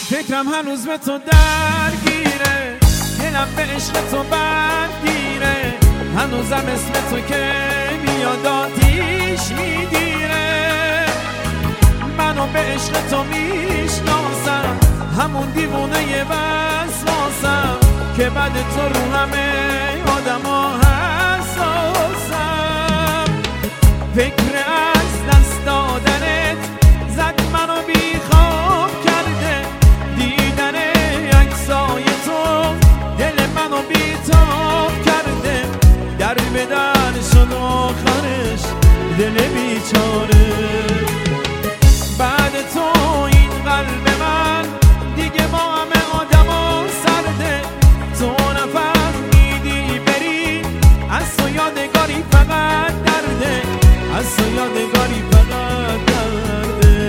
فکرم هنوز به تو درگیره، دلم به عشق تو برگیره، هنوزم اسم تو که میاد آتیش میگیره. منو به عشق تو میشناسم، همون دیوونه وسواسم که بعد تو رو همه آدم ها حساسم. فکر از دست دادنت زد منو بیخواب کرده، دیدن عکسای تو دل منو بیتاب کرده. در به در شد آخرش دل بیچاره، بعد تو این قلب من دیگه با همه آدما سرده. تو نفهمیدی بری، از تو یادگاری فقط درده، از تو یادگاری فقط درده.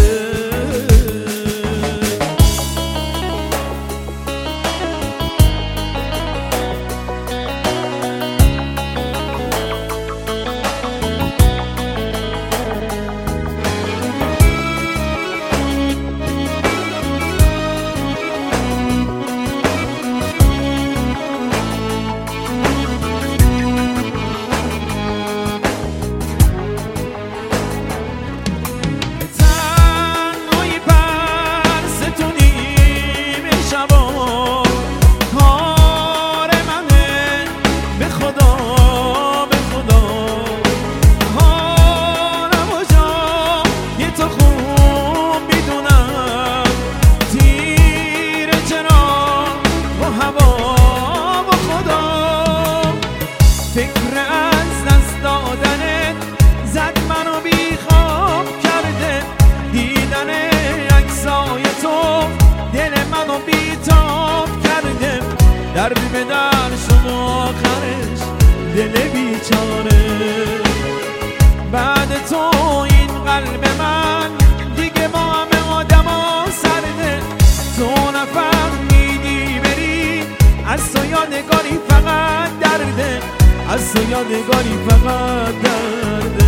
فکر از دست دادنت زد منو بیخواب کرده، دیدن عکسای تو دل منو بیتاب کرده. در به در شد آخرش دل بیچاره، بعد تو این قلب من دیگه با همه آدما سرده. تو نفهمیدی بری، از تو یادگاری فقط درده، از تو یادگاری فقط درده.